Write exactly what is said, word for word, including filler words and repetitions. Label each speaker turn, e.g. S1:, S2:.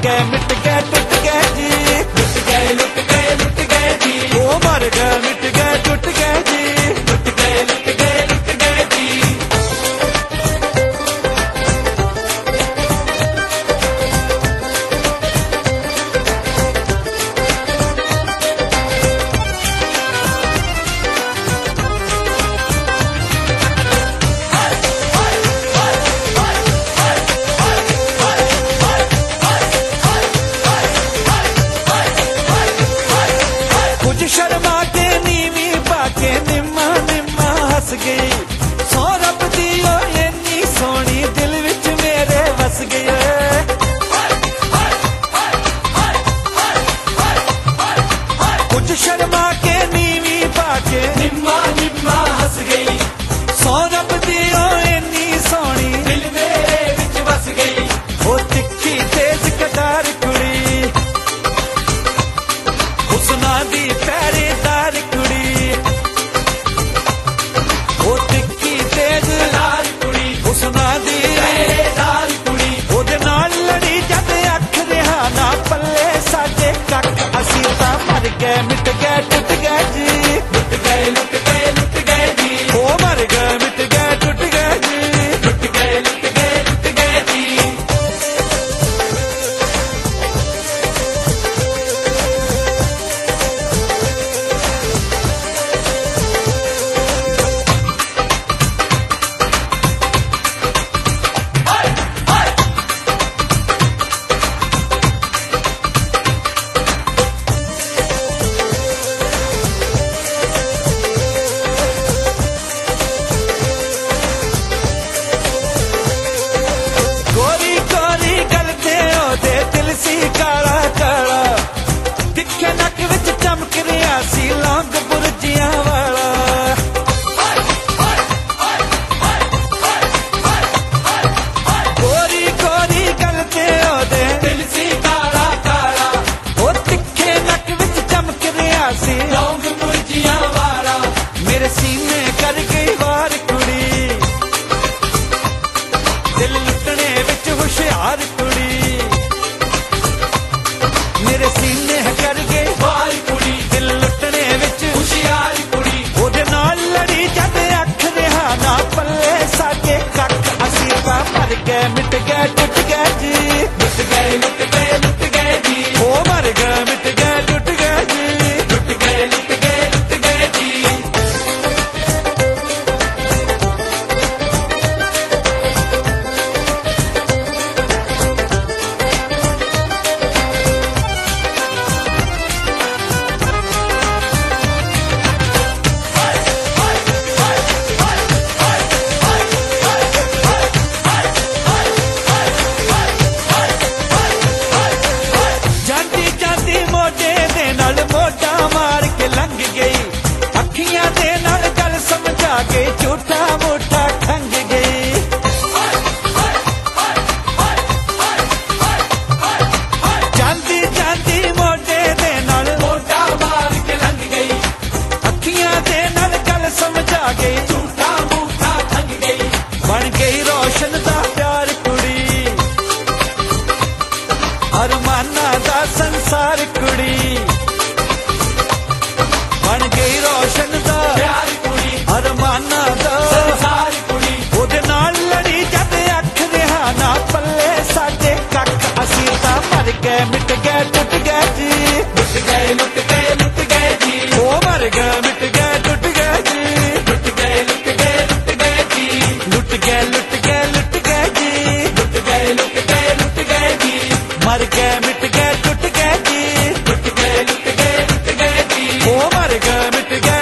S1: गए मिट गए टूट गए जी,
S2: लुट गए लुट गए लुट गए जी,
S1: वो मर गए मिट गए टूट गए जी,
S2: लुट गए लुट गए लुट गए जी।
S1: शर्मा के नीवी पाके निम्मा निम्मा हस गई, सौरभ दी इन्नी सोनी दिल विच मेरे वस गई। कुछ शर्मा के नीवी पाके
S2: निम्मा निम्मा हस गई,
S1: सौरभ दी इन्नी सोनी
S2: दिल मेरे विच वस गई।
S1: वो तिखी तेज कटार कुड़ी, हुस्ना दी पहरेदार कुड़ी, वो तिखी तेज
S2: लाल कुड़ी,
S1: हुस्ना दी
S2: पहरेदार कुड़ी,
S1: ਉਹਦੇ ਨਾਲ ਲੜੀ ਜਦ ਅੱਖ ਰਿਹਾ ਨਾ ਪੱਲੇ ਸਾਡੇ ਕੱਖ, ਅਸੀਂ ਤਾਂ ਮਰ ਗਏ ਮਿਟ ਗਏ ਟੁੱਟ ਗਏ ਜੀ,
S2: लुट गए लुट गए लुट गए जी,
S1: ਉਹ ਮਰ ਗਏ ਮਿਟ ਗਏ ਟੁੱਟ ਗਏ ਜੀ।
S2: लुट गए लुट गए लुट गए जी।
S1: ਗੋਰੀ ਗੋਰੀ ਗੱਲ ਤੇ ਉਹਦੇ ਦਿਲ ਸੀ ਕਾਲਾ ਕਾਲਾ, ਤਿੱਖੇ ਨੱਕ ਵਿੱਚ ਚਮਕ ਰਿਹਾ ਸੀ ਲੌਂਗ ਬੁਰਜੀਆਂ ਵਾਲਾ। ਗੋਰੀ ਗੋਰੀ ਗੱਲ ਤੇ ਉਹਦੇ
S2: दिल सी काला काला,
S1: ਉਹ ਤਿੱਖੇ ਨੱਕ ਵਿੱਚ ਚਮਕ ਰਿਹਾ ਸੀ,
S2: लौंग मुर्जियां वाला।
S1: ਮੇਰੇ ਸੀਨੇ ਕਰ ਗਈ ਵਾਰ ਕੁੜੀ, ਦਿਲ ਲੁੱਟਣੇ ਵਿੱਚ ਹੁਸ਼ਿਆਰ ਕੁੜੀ, ਮੇਰੇ ਸੀਨੇ ਕਰ ਗਈ
S2: वार कुड़ी,
S1: ਦਿਲ ਲੁੱਟਣੇ ਵਿੱਚ
S2: होशियार कुड़ी,
S1: ਉਹਦੇ ਨਾਲ ਲੜੀ ਜਦ ਅੱਖ ਰਿਹਾ ਨਾ ਪੱਲੇ ਸਾਡੇ ਕੱਖ, ਅਸੀਂ ਤਾਂ ਮਰ ਗਏ ਮਿਟ ਗਏ ਟੁੱਟ ਗਏ ਜੀ,
S2: लुट गए लुट गए लुट गए जी,
S1: ਉਹ ਮਰ ਗਏ ਮਿਟ ਗਏ ਟੁੱਟ ਗਏ ਜੀ।
S2: लुट गए लुट गए लुट गए जी।
S1: ਜਾਂਦੀ ਜਾਂਦੀ ਮੋਢੇ ਦੇ ਨਾਲ ਮੋਢਾ ਮਾਰ ਕੇ ਲੰਘ ਗਈ, ਅੱਖੀਆਂ ਦੇ ਨਾਲ ਗੱਲ ਸਮਝਾ ਕੇ ਝੂਠਾ ਮੋਠਾ ਖੰਗ ਗਈ। ਜਾਂਦੀ ਜਾਂਦੀ ਮੋਢੇ ਦੇ ਨਾਲ
S2: मोटा मार के लंघ गई,
S1: ਅੱਖੀਆਂ ਦੇ ਨਾਲ ਗੱਲ ਸਮਝਾ ਕੇ
S2: झूठा मूठा थंग गई।
S1: ਬਣ ਗਈ ਰੋਸ਼ਨ ਦਾ ਪਿਆਰ ਕੁੜੀ, ਅਰਮਾਨਾਂ ਦਾ ਸੰਸਾਰ ਕੁੜੀ, ਬਣ ਗਈ ਰੋਸ਼ਨ ਦਾ
S2: प्यार कुड़ी,
S1: ਅਰਮਾਨਾਂ ਦਾ
S2: संसार कुड़ी,
S1: ਉਹਦੇ ਨਾਲ ਲੜੀ ਜਦ ਅੱਖ ਰਿਹਾ ਨਾ ਪੱਲੇ ਸਾਡੇ ਕੱਖ, ਅਸੀਂ ਤਾਂ ਮਰ ਗਏ ਮਿਟ ਗਏ ਟੁੱਟ ਗਏ ਜੀ,
S2: लुट गए लुट गए लुट गए जी,
S1: ਉਹ ਮਰ ਗਏ ਮਿਟ ਗਏ ਟੁੱਟ ਗਏ ਜੀ,
S2: लुट गए लुट गए लुट गए जी,
S1: ਲੁੱਟ ਗਏ ਲੁੱਟ ਗਏ ਲੁੱਟ ਗਏ ਜੀ,
S2: लुट गए लुट गए लुट गए जी,
S1: ਮਰ ਗਏ ਮਿਟ ਗਏ ਟੁੱਟ ਗਏ ਜੀ,
S2: लुट गए लुट गए लुट गए जी,
S1: ਉਹ ਮਰ ਗਏ ਮਿਟ ਗਏ